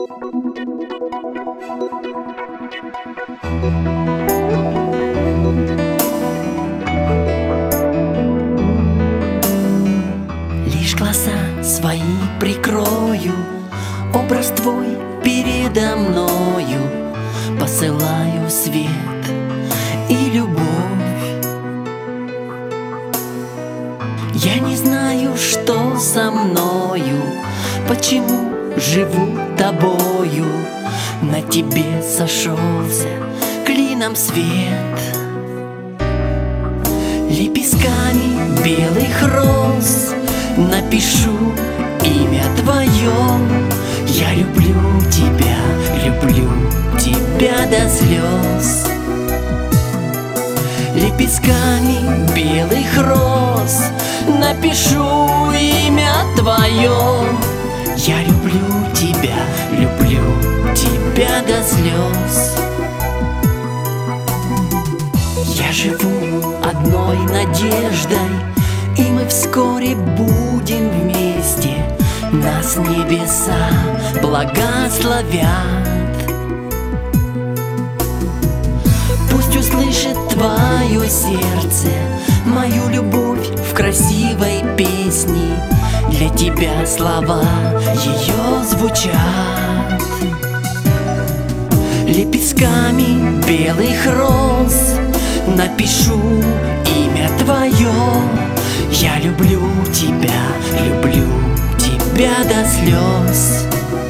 Лишь глаза свои прикрою, образ твой передо мною, посылаю свет и любовь. Я не знаю, что со мною, почему живу тобою. На тебе сошелся клином свет. Лепестками белых роз напишу имя твое. Я люблю тебя до слез. Лепестками белых роз напишу имя твое. Я люблю тебя до слез. Я живу одной надеждой, и мы вскоре будем вместе. Нас небеса благословят. Пусть услышит твое сердце мою любовь в красивой песне. Для тебя слова ее звучат. Лепестками белых роз напишу имя твое. Я люблю тебя до слез.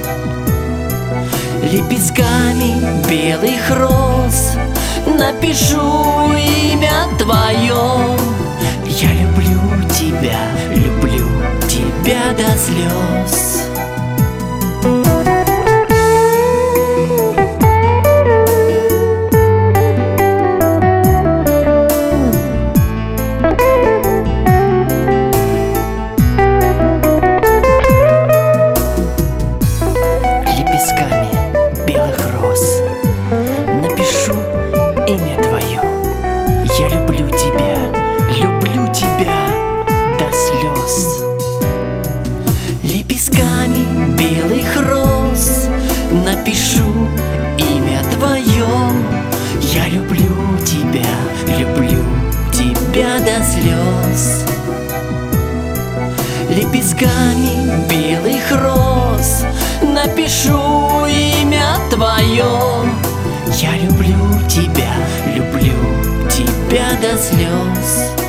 Лепестками белых роз напишу имя твое. Я люблю тебя до слез. Лепестками белых роз напишу имя твое. Я люблю тебя до слез. Лепестками белых роз напишу имя твое. Я люблю тебя до слез. Лепестками белых роз напишу имя твое. Я люблю тебя до слез.